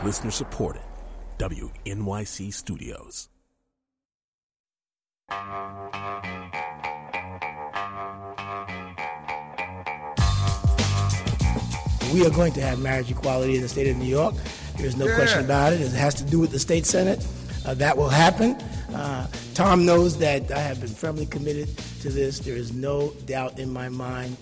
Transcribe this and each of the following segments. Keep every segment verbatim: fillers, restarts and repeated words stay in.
Listener supported. W N Y C Studios. We are going to have marriage equality in the state of New York. There's no yeah. question about it. It has to do with the state Senate. Uh, that will happen. Uh, Tom knows that I have been firmly committed to this. There is no doubt in my mind.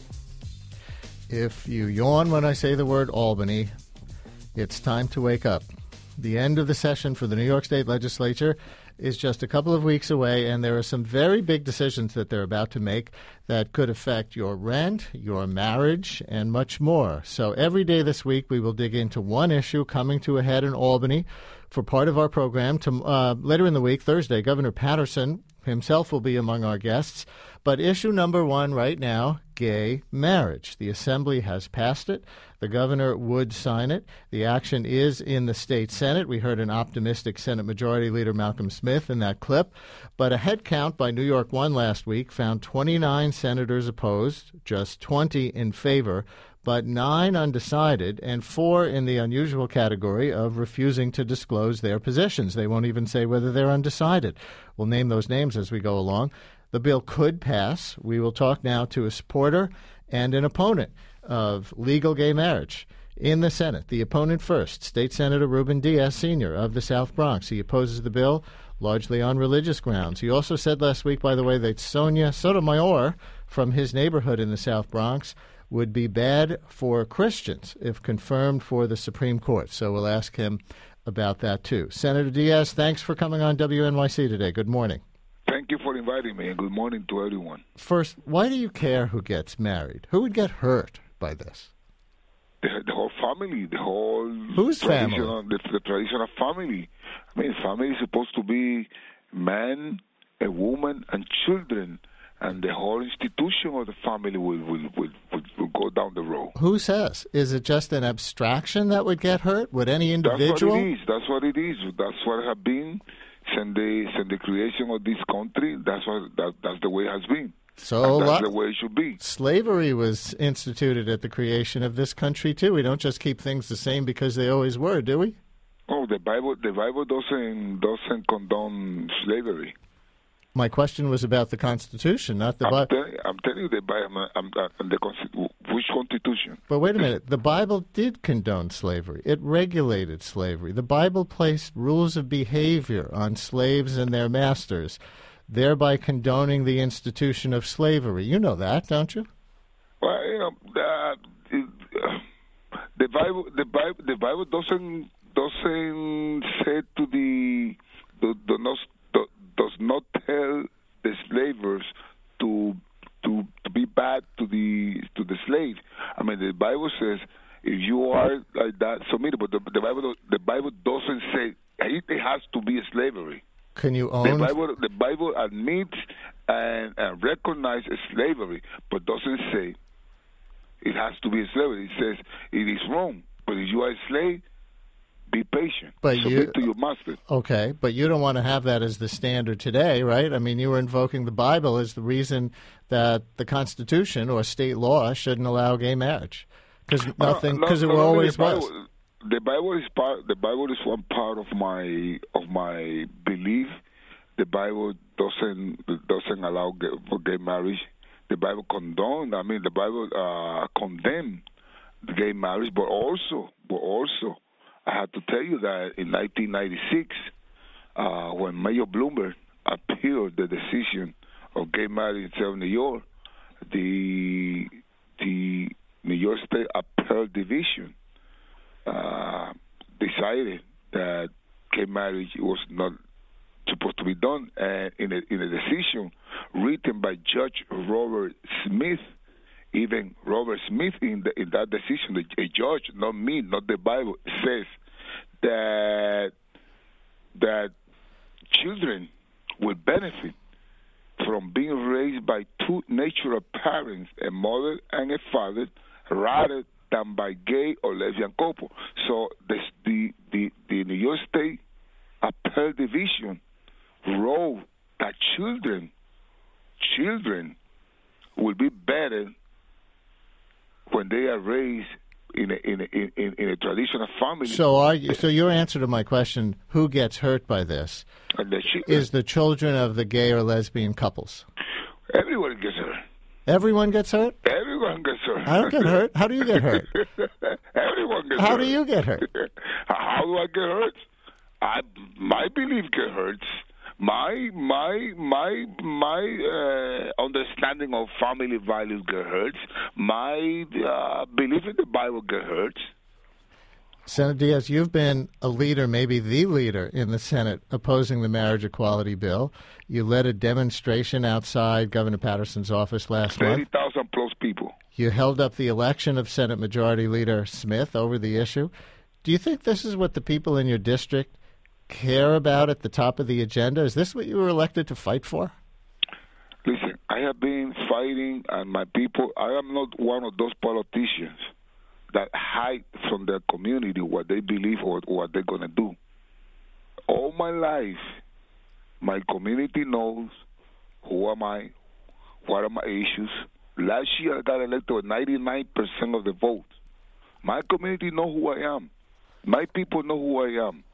If you yawn when I say the word Albany, it's time to wake up. The end of the session for the New York State Legislature is just a couple of weeks away, and there are some very big decisions that they're about to make that could affect your rent, your marriage, and much more. So every day this week, we will dig into one issue coming to a head in Albany. For part of our program, to, uh, later in the week, Thursday, Governor Patterson himself will be among our guests. But issue number one right now, gay marriage. The Assembly has passed it. The governor would sign it. The action is in the state Senate. We heard an optimistic Senate Majority Leader Malcolm Smith in that clip. But a head count by New York One last week found twenty-nine senators opposed, just twenty in favor, but nine undecided, and four in the unusual category of refusing to disclose their positions. They won't even say whether they're undecided. We'll name those names as we go along. The bill could pass. We will talk now to a supporter and an opponent of legal gay marriage in the Senate. The opponent first, State Senator Ruben Diaz, Senior of the South Bronx. He opposes the bill largely on religious grounds. He also said last week, by the way, that Sonia Sotomayor from his neighborhood in the South Bronx would be bad for Christians if confirmed for the Supreme Court. So we'll ask him about that, too. Senator Diaz, thanks for coming on W N Y C today. Good morning. Thank you for inviting me, and good morning to everyone. First, why do you care who gets married? Who would get hurt by this? The, the whole family, the whole... Whose family? The, the traditional family. I mean, family is supposed to be man, a woman, and children. And the whole institution of the family will, will, will, will, will go down the road. Who says? Is it just an abstraction that would get hurt? Would any individual? That's what it is. That's what it is. That's what it has been since the, since the creation of this country. That's what that, that's the way it has been. So and that's lot, the way it should be. Slavery was instituted at the creation of this country, too. We don't just keep things the same because they always were, do we? Oh, the Bible the Bible doesn't, doesn't condone slavery. My question was about the Constitution, not the Bible. Tell, I'm telling you the Bible, I'm, I'm, the which Constitution? But wait a minute. The Bible did condone slavery. It regulated slavery. The Bible placed rules of behavior on slaves and their masters, thereby condoning the institution of slavery. You know that, don't you? Well, you know, uh, the Bible, the Bible, the Bible doesn't doesn't say to the the, the not. does not tell the slavers to to to be bad to the to the slave. I mean, the Bible says if you are like that, submit. But the, the Bible the Bible doesn't say it has to be a slavery. Can you own? The Bible the Bible admits and, and recognizes slavery, but doesn't say it has to be a slavery. It says it is wrong. But if you are a slave, be patient. But Submit you, to your master. Okay, but you don't want to have that as the standard today, right? I mean, you were invoking the Bible as the reason that the Constitution or state law shouldn't allow gay marriage, because nothing, because uh, no, it no, always the Bible, was. The Bible is part. The Bible is one part of my of my belief. The Bible doesn't doesn't allow gay, for gay marriage. The Bible condone. I mean, the Bible uh, condemn gay marriage, but also, but also. I have to tell you that in nineteen ninety-six, uh, when Mayor Bloomberg appealed the decision of gay marriage in South New York, the the New York State Appellate Division uh, decided that gay marriage was not supposed to be done, and in a, in a decision written by Judge Robert Smith. Even Robert Smith, in, the, in that decision, a judge, not me, not the Bible, says that that children will benefit from being raised by two natural parents, a mother and a father, rather than by gay or lesbian couple. So the the the, the New York State Appellate Division wrote that children children will be better when they are raised in a in a, in, in a traditional family. So are you, so your answer to my question, who gets hurt by this, And the chi- is the children of the gay or lesbian couples. everyone gets hurt. Everyone gets hurt? Everyone gets hurt. I don't get hurt. How do you get hurt? Everyone gets How hurt. do you get hurt? How do I get hurt? I my belief get hurts. My my my my uh, understanding of family values get hurts. My uh, belief in the Bible get hurts. Senator Diaz, you've been a leader, maybe the leader in the Senate opposing the marriage equality bill. You led a demonstration outside Governor Patterson's office last Thirty month. thousand plus people. You held up the election of Senate Majority Leader Smith over the issue. Do you think this is what the people in your district care about at the top of the agenda? Is this what you were elected to fight for? Listen, I have been fighting, and my people. I am not one of those politicians that hide from their community what they believe or what they're going to do. All my life, my community knows who am I, what are my issues. Last year, I got elected with ninety-nine percent of the vote. My community know who I am. My people know who I am.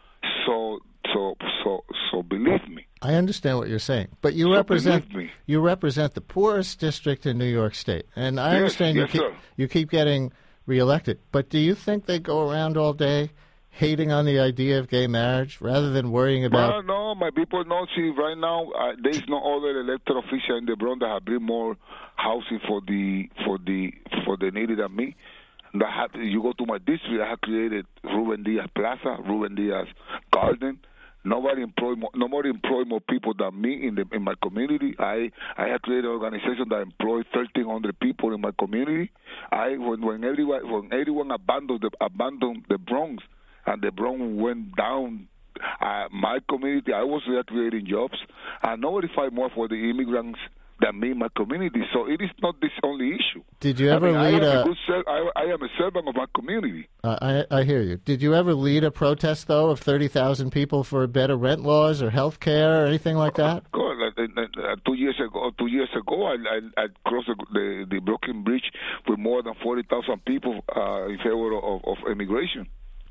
So, so, so, so believe me. I understand what you're saying, but you So represent believe me. you represent the poorest district in New York State, and I Yes, understand you yes, keep sir. you keep getting reelected. But do you think they go around all day hating on the idea of gay marriage rather than worrying about? No, no, my people know. See, right now uh, there is no other elected official in the Bronx that have built more housing for the for the for the needy than me. That have, you go to my district, I have created Ruben Diaz Plaza, Ruben Diaz Garden. Nobody employ more, nobody employ more people than me in the in my community. I I have created an organization that employs thirteen hundred people in my community. I when when everyone when everyone abandoned the abandoned the Bronx and the Bronx went down, uh, my community, I was there creating jobs, and nobody fight more for the immigrants than me in my community. So it is not this only issue. Did you ever I mean, lead I am a? a good ser- I, I am a servant of my community. Uh, I I hear you. Did you ever lead a protest though of thirty thousand people for better rent laws or health care or anything like that? God, uh, uh, two years ago, two years ago, I, I, I crossed the, the the Brooklyn Bridge with more than forty thousand people uh, in favor of, of immigration.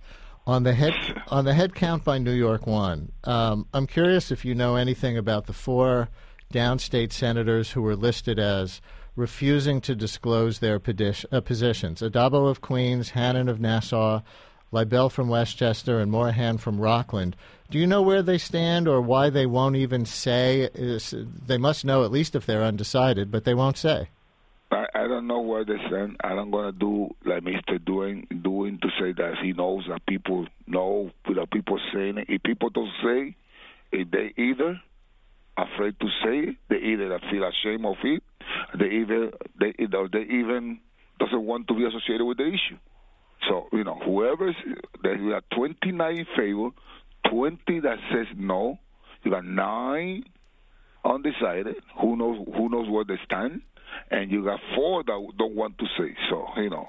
On the head on the head count by New York One, um, I'm curious if you know anything about the four downstate senators who were listed as refusing to disclose their pedi- uh, positions. Addabbo of Queens, Hannon of Nassau, Libel from Westchester, and Morahan from Rockland. Do you know where they stand or why they won't even say? Is, they must know at least if they're undecided, but they won't say. I, I don't know where they stand. I don't gonna do like Mister Doing doing to say that he knows that people know without people saying it. If people don't say, if they either afraid to say it, they either feel ashamed of it, they either they either they even doesn't want to be associated with the issue. So you know, whoever is there, you got twenty-nine in favor, twenty that says no. You got nine undecided. Who knows? Who knows where they stand? And you got four that don't want to say. So you know,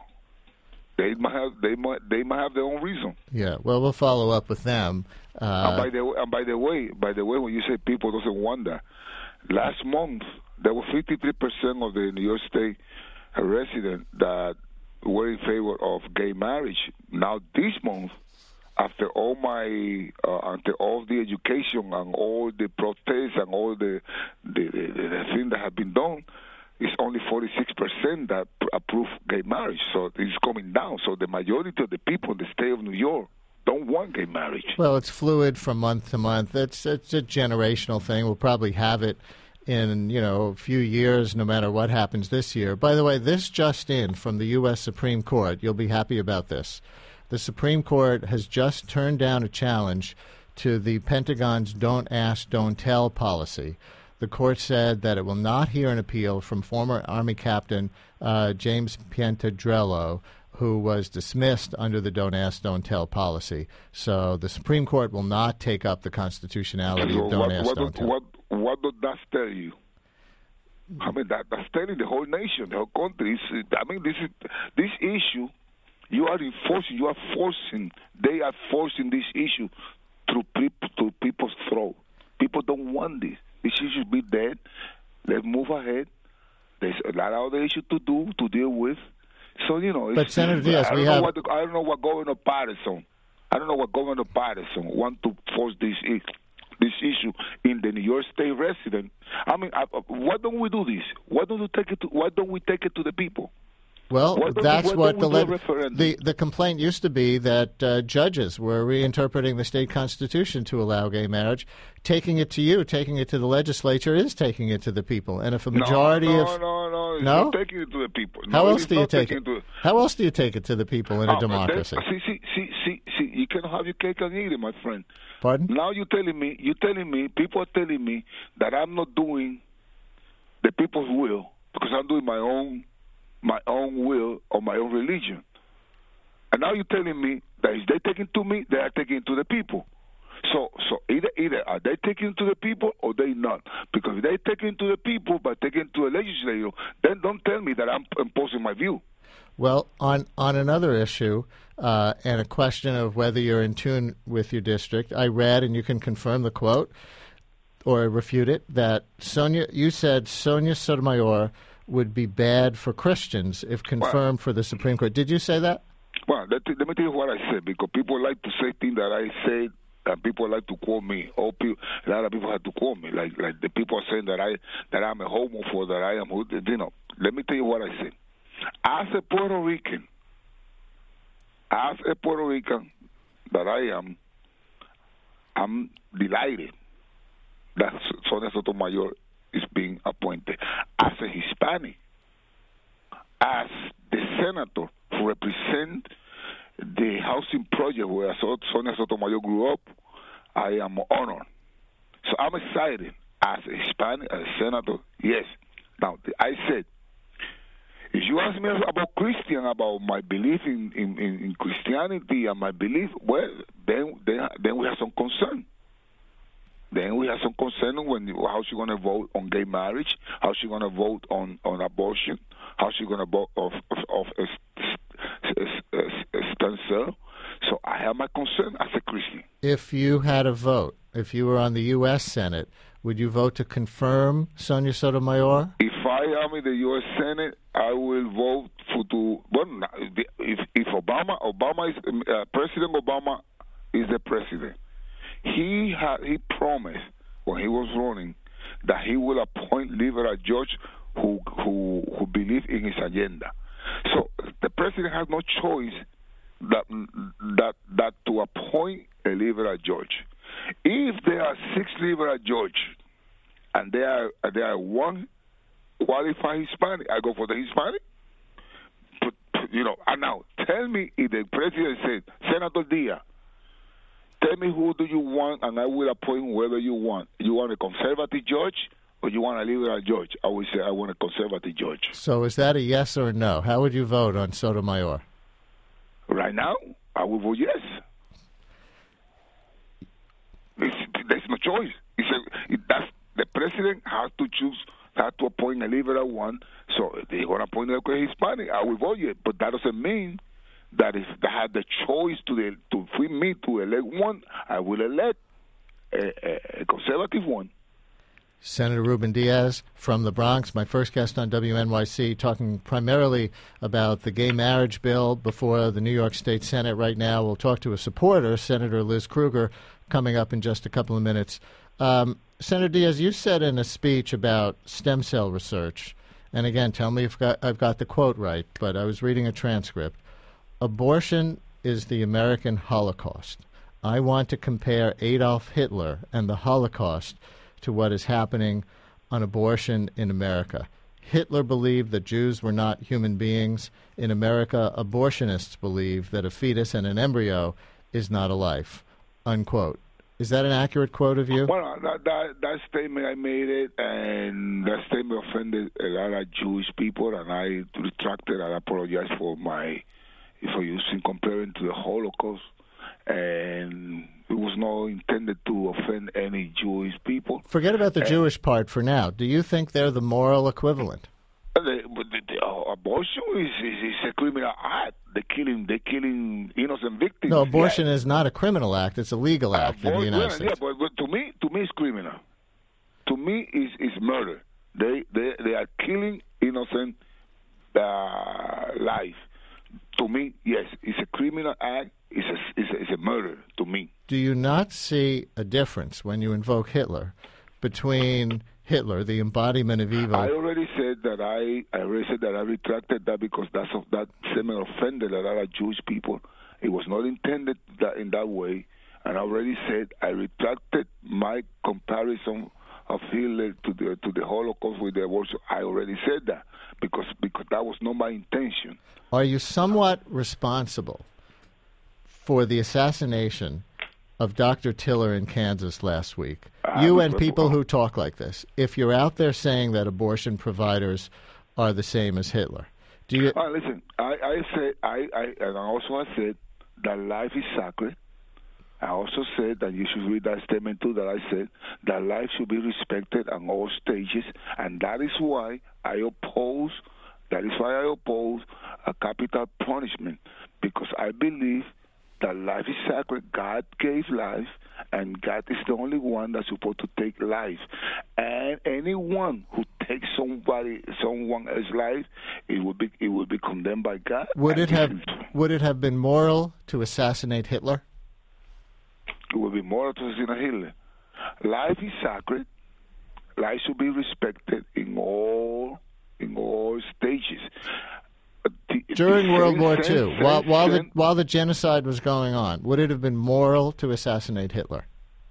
they might have they might they might have their own reason. Yeah. Well, we'll follow up with them. Uh, and by the and by the way, by the way, when you say people doesn't want that, last month there were fifty-three percent of the New York State residents that were in favor of gay marriage. Now this month, after all my uh, after all the education and all the protests and all the the, the, the things that have been done, it's only forty-six percent that approve gay marriage. So it's coming down. So the majority of the people in the state of New York don't want gay marriage. Well, it's fluid from month to month. It's it's a generational thing. We'll probably have it in, you know, a few years, no matter what happens this year. By the way, this just in from the U S Supreme Court. You'll be happy about this. The Supreme Court has just turned down a challenge to the Pentagon's Don't Ask, Don't Tell policy. The court said that it will not hear an appeal from former Army Captain uh, James Piantadrello, who was dismissed under the Don't Ask, Don't Tell policy. So the Supreme Court will not take up the constitutionality So of Don't what, Ask, what, Don't Tell. What, what does that tell you? I mean, that, that's telling the whole nation, the whole country. It's, I mean, this is this issue. You are enforcing. You are forcing. They are forcing this issue through people to people's throat. People don't want this. This issue should be dead. Let's move ahead. There's a lot of other issues to do to deal with. So you know. It's, But Senator Diaz, I don't we know have. What the, I don't know what Governor Patterson. I don't know what Governor Patterson want to force this this issue in the New York State resident. I mean, I, why don't we do this? Why don't we take it? To, why don't we take it to the people? Well, Why don't that's we- why what don't the, we do a leg- referendum? the the complaint used to be that uh, judges were reinterpreting the state constitution to allow gay marriage. Taking it to you, taking it to the legislature, is taking it to the people. And if a majority no, no, of no, no, it's No? not taking it to the people. how No, else it's do you not take taking it? to- How else do you take it to the people in a Oh, but democracy? then- See, see, see, see, see, you can have your cake and eat it, my friend. Pardon? Now you're telling me, you're telling me, people are telling me that I'm not doing the people's will because I'm doing my own, my own will or my own religion. And now you're telling me that if they taking to me, they are taking to the people. So, so either either are they taking to the people or they not? Because if they taking to the people but taking to a legislator, then don't tell me that I'm imposing my view. Well, on, on another issue uh, and a question of whether you're in tune with your district, I read, and you can confirm the quote or refute it, that Sonia, you said Sonia Sotomayor would be bad for Christians if confirmed for the Supreme Court. Did you say that? Well, let, let me tell you what I said, because people like to say things that I said, and people like to quote me. All people, a lot of people have to quote me, like like the people are saying that I that I'm a homophobe, that I am, you know. Let me tell you what I said. As a Puerto Rican, as a Puerto Rican that I am, I'm delighted that Sonia Sotomayor is being appointed. As a Hispanic, as the senator who represents the housing project where Sonia Sotomayor grew up, I am honored. So I'm excited as a Hispanic, as a senator, yes. Now, I said, if you ask me about Christian, about my belief in, in, in Christianity and my belief, well, then, then, then we have some concern. Then we have some concern when how she going to vote on gay marriage, how she going to vote on, on abortion, how she going to vote of of, of a, a, a stem cell. So I have my concern as a Christian. If you had a vote, if you were on the U S Senate, would you vote to confirm Sonia Sotomayor? If I am in the U S Senate, I will vote for to. Well, if if Obama, Obama is uh, President Obama is the president. He had he promised when he was running that he will appoint liberal judge who who who believe in his agenda. So the president has no choice that that that to appoint a liberal judge. If there are six liberal judges and there are there are one qualified Hispanic, I go for the Hispanic. But, you know, and now tell me if the president said, Senator Diaz, tell me who do you want, and I will appoint whoever you want. You want a conservative judge or you want a liberal judge? I will say I want a conservative judge. So is that a yes or a no? How would you vote on Sotomayor? Right now, I will vote yes. It's, there's no choice. It's a, it, that's, the president has to choose, has to appoint a liberal one. So if they're going to appoint a Hispanic, I will vote yes. But that doesn't mean that if they have the choice to the, to for me to elect one, I will elect a, a, a conservative one. Senator Ruben Diaz from the Bronx, my first guest on W N Y C, talking primarily about the gay marriage bill before the New York State Senate right now. We'll talk to a supporter, Senator Liz Krueger, coming up in just a couple of minutes. Um, Senator Diaz, you said in a speech about stem cell research, and again, tell me if got, I've got the quote right, but I was reading a transcript. Abortion is the American Holocaust. I want to compare Adolf Hitler and the Holocaust to what is happening on abortion in America. Hitler believed that Jews were not human beings. In America, abortionists believe that a fetus and an embryo is not a life. Unquote. Is that an accurate quote of you? Well, that, that, that statement, I made it, and that statement offended a lot of Jewish people, and I retracted and apologize for my, for using, comparing to the Holocaust. And it was not intended to offend any Jewish people. Forget about the and, Jewish part for now. Do you think they're the moral equivalent? The, the, the, uh, abortion is, is, is a criminal act. They're killing, they're killing innocent victims. No, abortion yeah. is not a criminal act. It's a legal act uh, in the United yeah, States. Yeah, but, but to me, to me, it's criminal. To me, it's, it's murder. They, they, they are killing innocent uh, life. to me, yes, it's a criminal act. It's a, it's a, it's a murder to me. Do you not see a difference when you invoke Hitler between Hitler, the embodiment of evil? I already said that I, I already said that I retracted that because that's of that seminal offended a lot of Jewish people. It was not intended that in that way, and I already said I retracted my comparison of Hitler to the to the Holocaust with the abortion. I already said that because because that was not my intention. Are you somewhat responsible for the assassination of Doctor Tiller in Kansas last week? I You was and people responsible. who talk like this, if you're out there saying that abortion providers are the same as Hitler, do you? Uh, listen, I, I said I, I and also I said that life is sacred. I also said that you should read that statement too. That I said that life should be respected on all stages, and that is why I oppose. That is why I oppose a capital punishment, because I believe that life is sacred. God gave life, and God is the only one that's supposed to take life. And anyone who takes somebody, someone else's life, it will be it will be condemned by God. Would it And have this is- would it have been moral to assassinate Hitler? It will be more to assassinate Hitler. Life is sacred. Life should be respected in all in all stages. Uh, the- During the World same War sense- Two, same while while the sense- while the genocide was going on, would it have been moral to assassinate Hitler?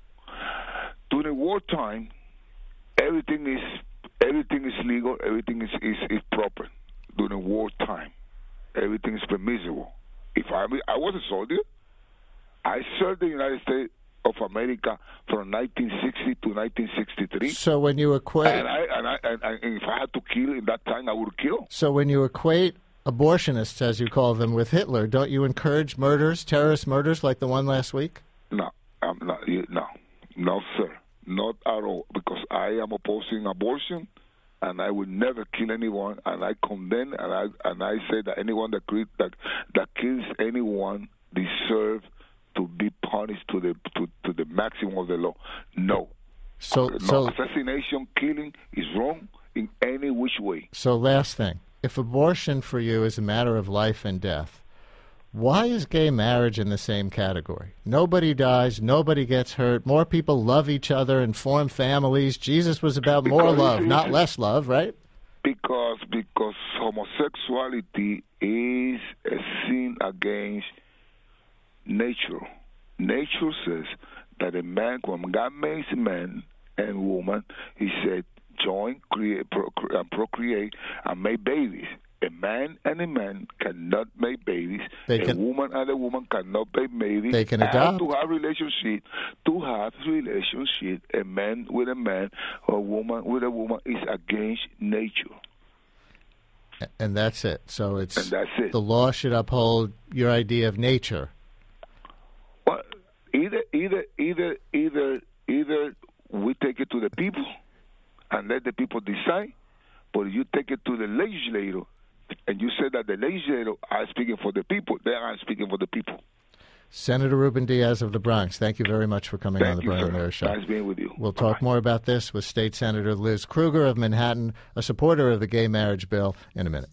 during wartime, everything is everything is legal, everything is, is, is proper. During wartime, everything is permissible. If I I was a soldier, I served the United States of America from nineteen sixty to nineteen sixty-three. So when you equate, And I and I and, and if I had to kill in that time, I would kill. so when you equate abortionists, as you call them, with Hitler, don't you encourage murders, terrorist murders like the one last week? No, I'm not. No, no, sir, not at all. Because I am opposing abortion, and I would never kill anyone. And I condemn and I and I say that anyone that cre- that that kills anyone deserves to be punished to the to, to the maximum of the law. No, So no so assassination, killing is wrong in any which way. so last thing, if abortion for you is a matter of life and death, why is gay marriage in the same category? Nobody dies, nobody gets hurt, more people love each other and form families. Jesus was about more Because love, it's- not less love, right? Because because homosexuality is a sin against nature. Nature says that a man, when God makes man and woman, he said, join, create, procre- and procreate, and make babies. A man and a man cannot make babies. They a can- woman and a woman cannot make babies. They can And adopt. to have relationship, to have relationship, a man with a man or a woman with a woman is against nature. And that's it. So it's And that's it. the law should uphold your idea of nature. Well, either, either, either, either, either we take it to the people and let the people decide, but you take it to the legislator and you say that the legislator are speaking for the people. They aren't speaking for the people. Senator Ruben Diaz of the Bronx, thank you very much for coming on Thank the you, Brian sir. Mayer Show. Nice being with you. We'll talk Bye-bye. more about this with State Senator Liz Kruger of Manhattan, a supporter of the gay marriage bill, in a minute.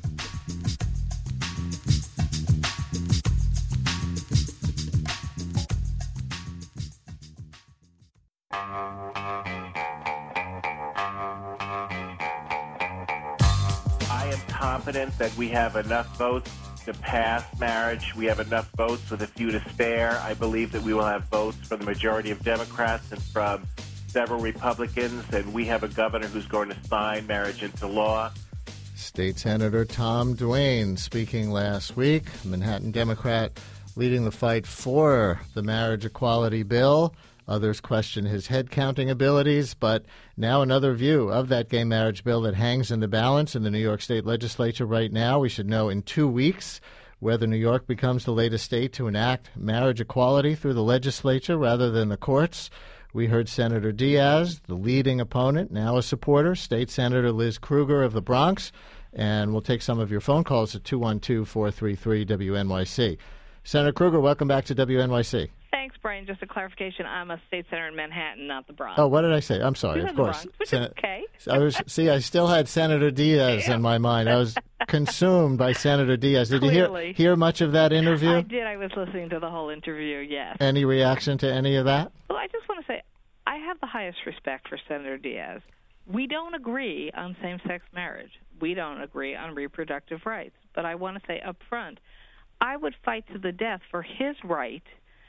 I am confident that we have enough votes to pass marriage. We have enough votes with a few to spare. I believe that we will have votes from the majority of Democrats and from several Republicans, and we have a governor who's going to sign marriage into law. State Senator Tom Duane speaking last week, Manhattan Democrat, leading the fight for the marriage equality bill. Others question his head-counting abilities, but now another view of that gay marriage bill that hangs in the balance in the New York State Legislature right now. We should know in two weeks whether New York becomes the latest state to enact marriage equality through the legislature rather than the courts. We heard Senator Diaz, the leading opponent, now a supporter, State Senator Liz Kruger of the Bronx, and we'll take some of your phone calls at two one two, four three three, W N Y C. Senator Kruger, welcome back to W N Y C. Thanks Brian, just a clarification. I'm a state senator in Manhattan, not the Bronx. Oh, what did I say? I'm sorry. You're Of in the course. Bronx, which Sen- is okay. I was see. I still had Senator Diaz Yeah. in my mind. I was consumed by Senator Diaz. Did Clearly. you hear hear much of that interview? I did. I was listening to the whole interview, yes. Any reaction to any of that? Well, I just want to say I have the highest respect for Senator Diaz. We don't agree on same-sex marriage. We don't agree on reproductive rights. But I want to say up front, I would fight to the death for his right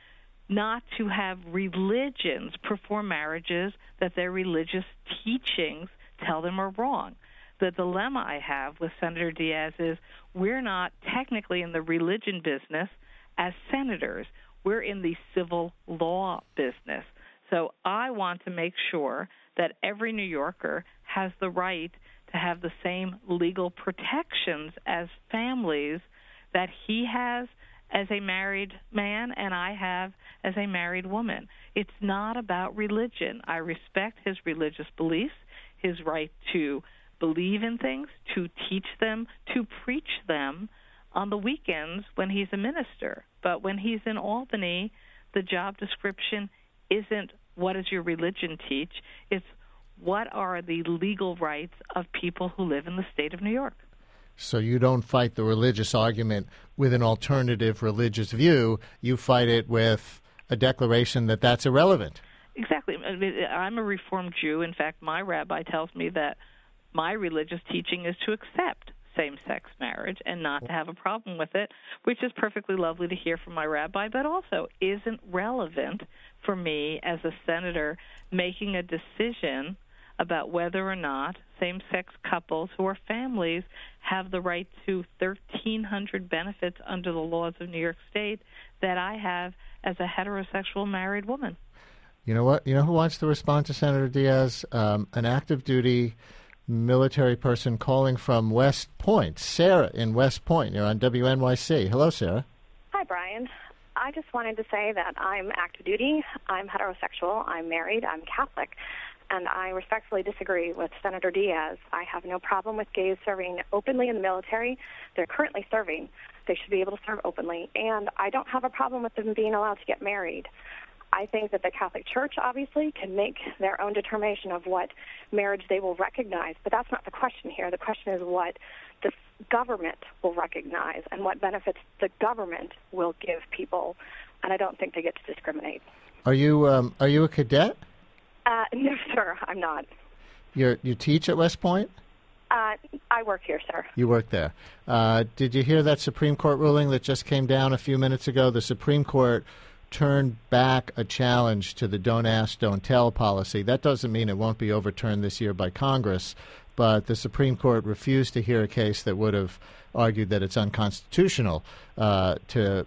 not to have religions perform marriages that their religious teachings tell them are wrong. The dilemma I have with Senator Diaz is we're not technically in the religion business as senators. We're in the civil law business. So I want to make sure that every New Yorker has the right to have the same legal protections as families that he has as a married man and I have as a married woman. It's not about religion. I respect his religious beliefs, his right to believe in things, to teach them, to preach them on the weekends when he's a minister. But when he's in Albany, the job description isn't what does your religion teach? It's what are the legal rights of people who live in the state of New York. So you don't fight the religious argument with an alternative religious view. You fight it with a declaration that that's irrelevant. Exactly. I'm a Reformed Jew. In fact, my rabbi tells me that my religious teaching is to accept same-sex marriage and not to have a problem with it, which is perfectly lovely to hear from my rabbi, but also isn't relevant for me as a senator making a decision about whether or not same-sex couples who are families have the right to thirteen hundred benefits under the laws of New York State that I have as a heterosexual married woman. You know what? You know who wants to respond to Senator Diaz? Um, an active duty military person calling from West Point. Sarah in West Point. You're on W N Y C. Hello, Sarah. Hi, Brian. I just wanted to say that I'm active duty, I'm heterosexual, I'm married, I'm Catholic, and I respectfully disagree with Senator Diaz. I have no problem with gays serving openly in the military. They're currently serving. They should be able to serve openly. And I don't have a problem with them being allowed to get married. I think that the Catholic Church, obviously, can make their own determination of what marriage they will recognize. But that's not the question here. The question is what the government will recognize and what benefits the government will give people. And I don't think they get to discriminate. Are you um, are you a cadet? Uh, no, sir, I'm not. You you teach at West Point? Uh, I work here, sir. You work there. Uh, did you hear that Supreme Court ruling that just came down a few minutes ago? The Supreme Court turned back a challenge to the don't ask, don't tell policy. That doesn't mean it won't be overturned this year by Congress, but the Supreme Court refused to hear a case that would have argued that it's unconstitutional uh, to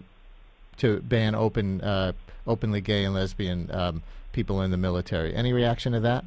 to ban open uh, openly gay and lesbian um, people in the military. Any reaction to that?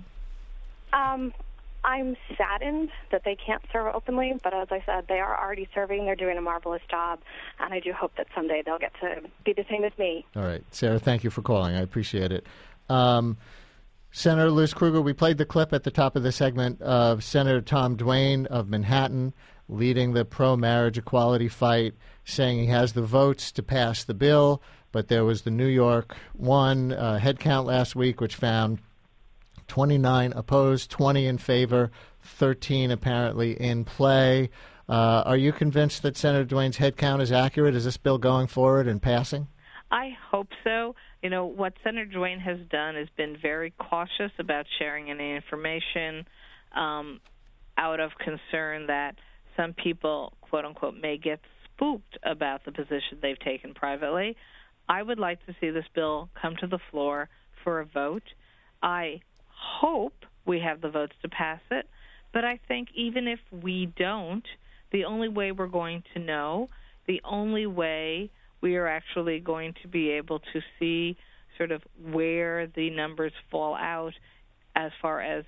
Um, I'm saddened that they can't serve openly, but as I said, they are already serving. They're doing a marvelous job, and I do hope that someday they'll get to be the same as me. All right. Sarah, thank you for calling. I appreciate it. Um, Senator Liz Krueger, we played the clip at the top of the segment of Senator Tom Duane of Manhattan leading the pro-marriage equality fight, saying he has the votes to pass the bill, but there was the New York one uh, head count last week, which found twenty-nine opposed, twenty in favor, thirteen apparently in play. Uh, are you convinced that Senator Duane's head count is accurate? Is this bill going forward and passing? I hope so. You know, what Senator Duane has done has been very cautious about sharing any information um, out of concern that some people, quote unquote, may get spooked about the position they've taken privately. I would like to see this bill come to the floor for a vote. I hope we have the votes to pass it, but I think even if we don't, the only way we're going to know, the only way we are actually going to be able to see sort of where the numbers fall out as far as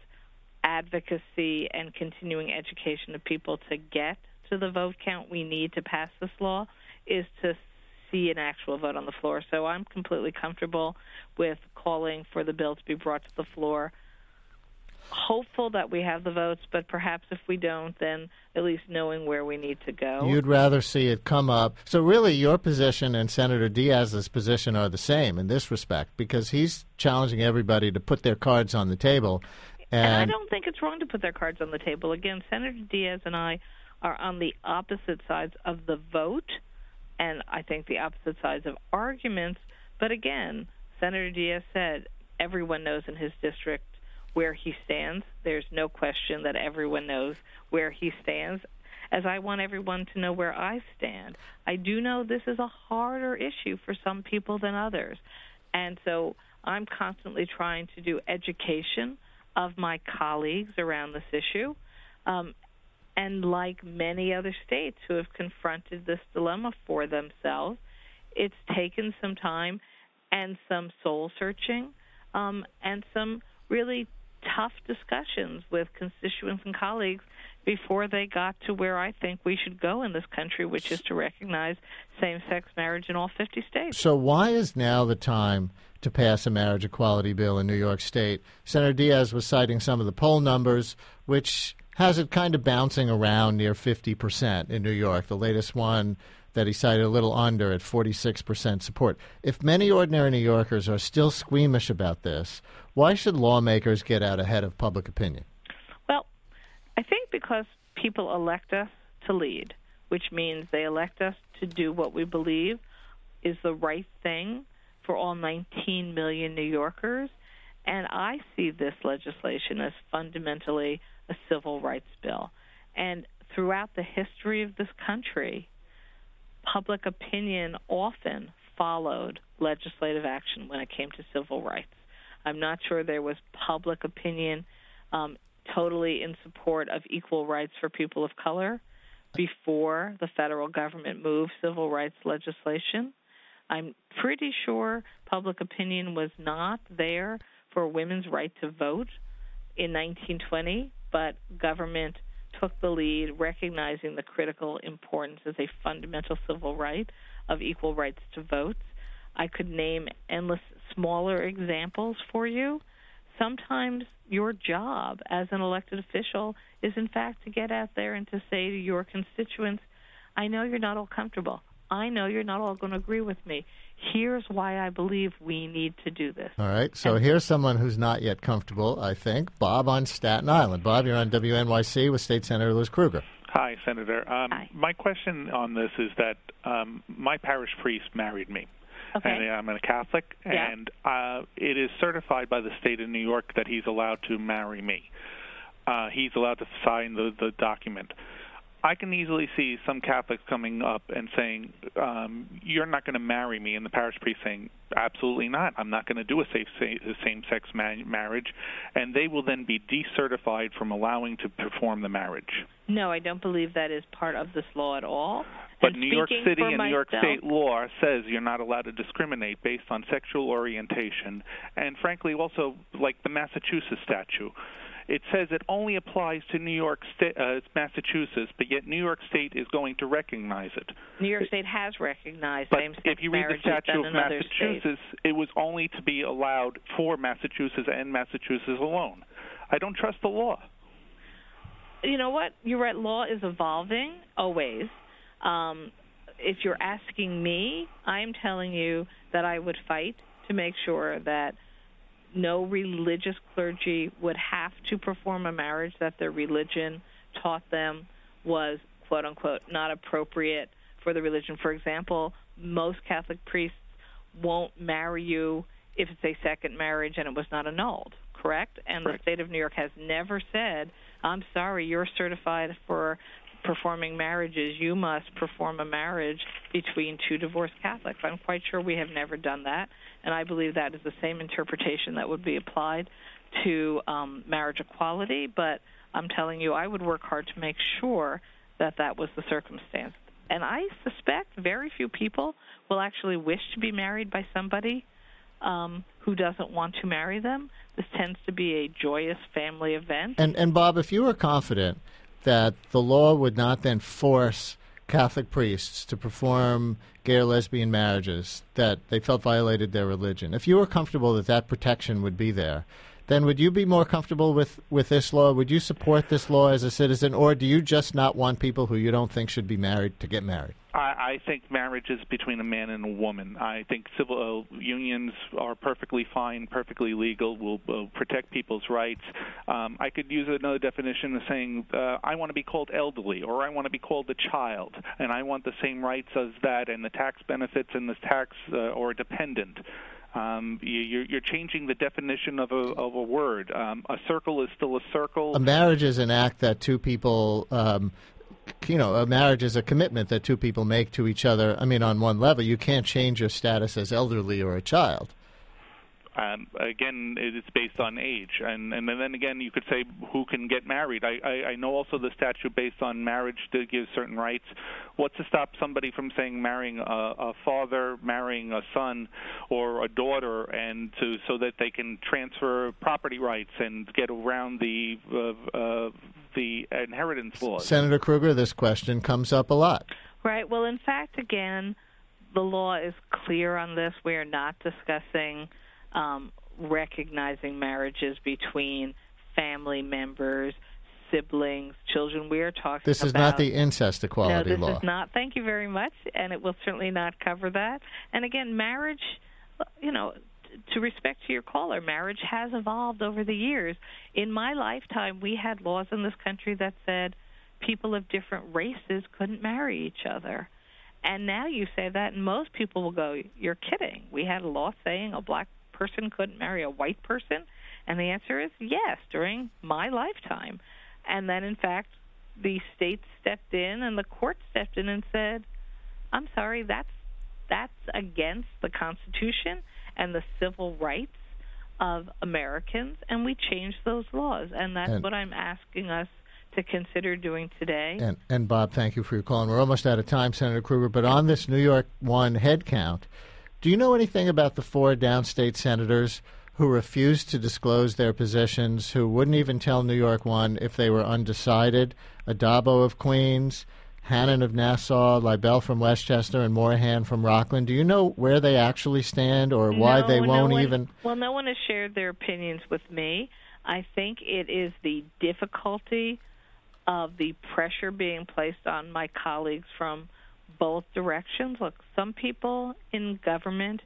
advocacy and continuing education of people to get to the vote count we need to pass this law is to see an actual vote on the floor. So I'm completely comfortable with calling for the bill to be brought to the floor hopeful that we have the votes, but perhaps if we don't, then at least knowing where we need to go. You'd rather see it come up. So really your position and Senator Diaz's position are the same in this respect, because he's challenging everybody to put their cards on the table. And, and I don't think it's wrong to put their cards on the table. Again, Senator Diaz and I are on the opposite sides of the vote, and I think the opposite sides of arguments. But again, Senator Diaz said everyone knows in his district where he stands. There's no question that everyone knows where he stands, as I want everyone to know where I stand. I do know this is a harder issue for some people than others, and so I'm constantly trying to do education of my colleagues around this issue. Um, and like many other states who have confronted this dilemma for themselves, it's taken some time and some soul-searching um, and some really tough discussions with constituents and colleagues before they got to where I think we should go in this country, which is to recognize same-sex marriage in all fifty states. So why is now the time to pass a marriage equality bill in New York State? Senator Diaz was citing some of the poll numbers, which has it kind of bouncing around near fifty percent in New York. The latest one that he cited a little under at forty-six percent support. If many ordinary New Yorkers are still squeamish about this, why should lawmakers get out ahead of public opinion? Well, I think because people elect us to lead, which means they elect us to do what we believe is the right thing for all nineteen million New Yorkers. And I see this legislation as fundamentally a civil rights bill. And throughout the history of this country, public opinion often followed legislative action when it came to civil rights. I'm not sure there was public opinion um, totally in support of equal rights for people of color before the federal government moved civil rights legislation. I'm pretty sure public opinion was not there for women's right to vote in nineteen twenty, but government took the lead, recognizing the critical importance as a fundamental civil right of equal rights to vote. I could name endless smaller examples for you. Sometimes your job as an elected official is, in fact, to get out there and to say to your constituents, I know you're not all comfortable. I know you're not all going to agree with me. Here's why I believe we need to do this. All right. So and here's someone who's not yet comfortable, I think. Bob on Staten Island. Bob, you're on W N Y C with State Senator Liz Krueger. Hi, Senator. Um, Hi. My question on this is that um, my parish priest married me. Okay. And I'm a Catholic, yeah. and uh, it is certified by the state of New York that he's allowed to marry me. Uh, he's allowed to sign the, the document. I can easily see some Catholics coming up and saying, um, you're not going to marry me, and the parish priest saying, absolutely not. I'm not going to do a safe, same-sex marriage, and they will then be decertified from allowing to perform the marriage. No, I don't believe that is part of this law at all. But and New York City and myself, New York State law says you're not allowed to discriminate based on sexual orientation, and frankly also like the Massachusetts statute. It says it only applies to New York State, uh, Massachusetts, but yet New York State is going to recognize it. New York State has recognized but same-sex if you read the statute of Massachusetts, it was only to be allowed for Massachusetts and Massachusetts alone. I don't trust the law. You know what? You're right. Law is evolving always. Um, if you're asking me, I'm telling you that I would fight to make sure that no religious clergy would have to perform a marriage that their religion taught them was, quote-unquote, not appropriate for the religion. For example, most Catholic priests won't marry you if it's a second marriage and it was not annulled, correct? And Correct. The state of New York has never said, I'm sorry, you're certified for performing marriages. You must perform a marriage between two divorced Catholics. I'm quite sure we have never done that, and I believe that is the same interpretation that would be applied to um, marriage equality, but I'm telling you, I would work hard to make sure that that was the circumstance. And I suspect very few people will actually wish to be married by somebody um, who doesn't want to marry them. This tends to be a joyous family event. And, and Bob, if you were confident that the law would not then force Catholic priests to perform gay or lesbian marriages that they felt violated their religion, if you were comfortable that that protection would be there, then would you be more comfortable with, with this law? Would you support this law as a citizen, or do you just not want people who you don't think should be married to get married? I, I think marriage is between a man and a woman. I think civil uh, unions are perfectly fine, perfectly legal, will, will protect people's rights. Um, I could use another definition of saying uh, I want to be called elderly, or I want to be called a child, and I want the same rights as that and the tax benefits and the tax uh, or dependent. Um, you, you're changing the definition of a, of a word. Um, a circle is still a circle. A marriage is an act that two people, um, you know, a marriage is a commitment that two people make to each other. I mean, on one level, you can't change your status as elderly or a child. Um, again, it's based on age, and and then again, you could say who can get married. I, I, I know also the statute based on marriage to give certain rights. What's to stop somebody from saying marrying a, a father, marrying a son, or a daughter, and to so that they can transfer property rights and get around the uh, uh, the inheritance laws? Senator Krueger, this question comes up a lot. Right. Well, in fact, again, the law is clear on this. We are not discussing Um, recognizing marriages between family members, siblings, children. We are talking This is about, not the incest equality no, this law. is not. Thank you very much, and it will certainly not cover that. And again, marriage, you know, to respect to your caller, marriage has evolved over the years. In my lifetime, we had laws in this country that said people of different races couldn't marry each other. And now you say that, and most people will go, you're kidding. We had a law saying a black person couldn't marry a white person, and the answer is yes, during my lifetime. And then, in fact, the state stepped in and the court stepped in and said, I'm sorry, that's that's against the Constitution and the civil rights of Americans, and we changed those laws. And that's and, what I'm asking us to consider doing today. And, and Bob, thank you for your call. And we're almost out of time, Senator Krueger, but on this New York one head count, do you know anything about the four downstate senators who refused to disclose their positions, who wouldn't even tell New York one if they were undecided? Addabbo of Queens, Hannon of Nassau, Libel from Westchester, and Morahan from Rockland. Do you know where they actually stand or why no, they no won't one, even? Well, no one has shared their opinions with me. I think it is the difficulty of the pressure being placed on my colleagues from both directions. Look, some people in government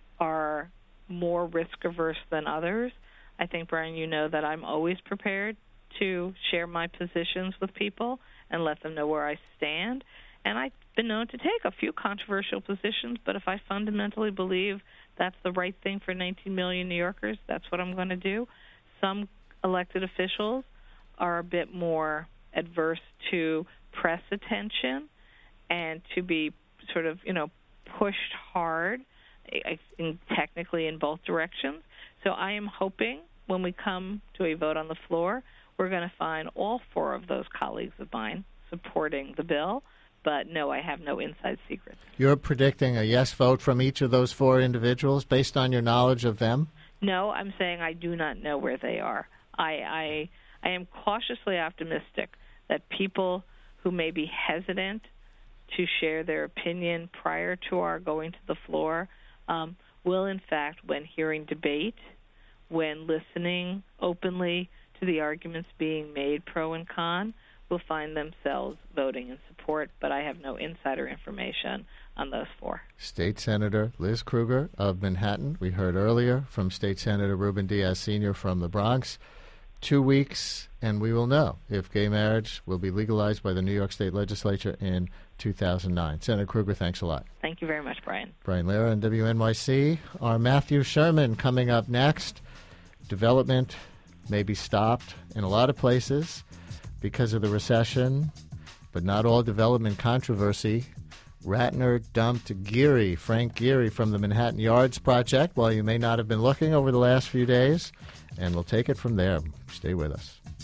are more risk-averse than others. I think, Brian, you know that I'm always prepared to share my positions with people and let them know where I stand. And I've been known to take a few controversial positions, but if I fundamentally believe that's the right thing for nineteen million New Yorkers, that's what I'm going to do. Some elected officials are a bit more adverse to press attention and to be sort of, you know, pushed hard, I think technically in both directions. So I am hoping when we come to a vote on the floor, we're going to find all four of those colleagues of mine supporting the bill. But no, I have no inside secrets. You're predicting a yes vote from each of those four individuals based on your knowledge of them? No, I'm saying I do not know where they are. I, I, I am cautiously optimistic that people who may be hesitant to share their opinion prior to our going to the floor um, will, in fact, when hearing debate, when listening openly to the arguments being made pro and con, will find themselves voting in support, but I have no insider information on those four. State Senator Liz Krueger of Manhattan. We heard earlier from State Senator Ruben Diaz Senior from the Bronx. Two weeks, and we will know if gay marriage will be legalized by the New York State Legislature in two thousand nine. Senator Krueger, thanks a lot. Thank you very much, Brian. Brian Lehrer on W N Y C. Our Matthew Sherman coming up next. Development may be stopped in a lot of places because of the recession, but not all development controversy. Ratner dumped Geary, Frank Geary, from the Manhattan Yards project, while you may not have been looking over the last few days. And we'll take it from there. Stay with us.